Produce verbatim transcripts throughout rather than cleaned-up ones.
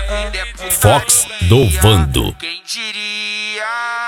vida é putaria. Fox do Vando. Quem diria?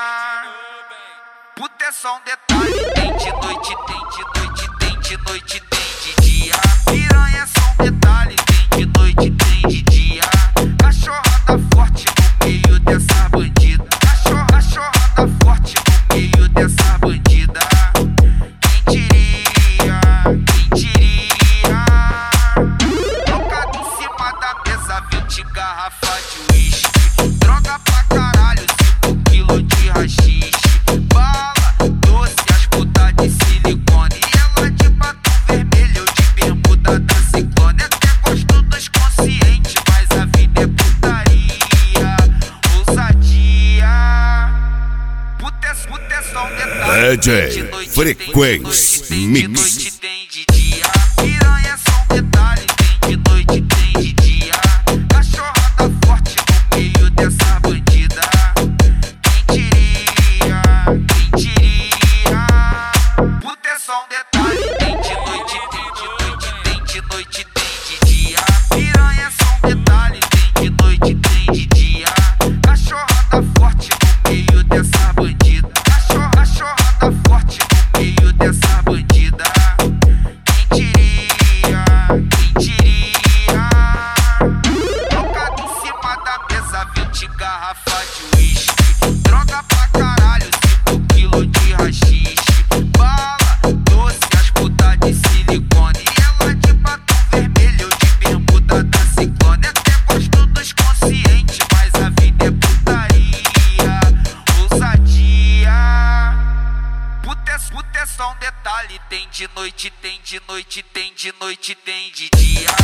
Puta é só um detalhe. Tem de noite, tem de noite, tem de noite, tem de dia. Piranha é só um detalhe. Tem de noite, tem de dia. Cachorrada forte no meio dessa bandida. Cachorra, cachorrada forte no meio dessa bandida. Quem diria? Quem diria? Trocado em cima da mesa, vinte garrafas de uísque. Droga pra caralho, cinco quilos de rachixe. Bala, doce, as putas de silicone. E ela de batom vermelho, eu de bermuda da ciclone. Até gosto dos conscientes, mas a vida é putaria. Ousadia. Puta é, puta é só um detalhe. D J Tem de noite, Frequência tem de Mix. noite, tem de dia. Piranha é só um detalhe. Tem de noite, tem de dia. Cachorrada forte no meio dessa bandida. Quem diria? Quem diria? Puta é só um detalhe. Tem de noite, tem de noite, tem de noite, tem de dia. Piranha é só um detalhe. Tem de noite, tem de dia. Cachorrada forte no meio dessa bandida. Cachorra, cachorrada forte no meio dessa bandida. Quem diria? Quem diria? Trocado em cima da mesa, vinte garrafas de uísque. Droga pra caralho, cinco quilos de rachixe. Bala, doce, as putas de silicone. E ela de batom vermelho, eu de bermuda da ciclone. Até gosto dos conscientes, mas a vida é putaria. Ousadia. Puta é, puta é só um detalhe. Tem de noite, tem de noite, tem de noite, tem de dia.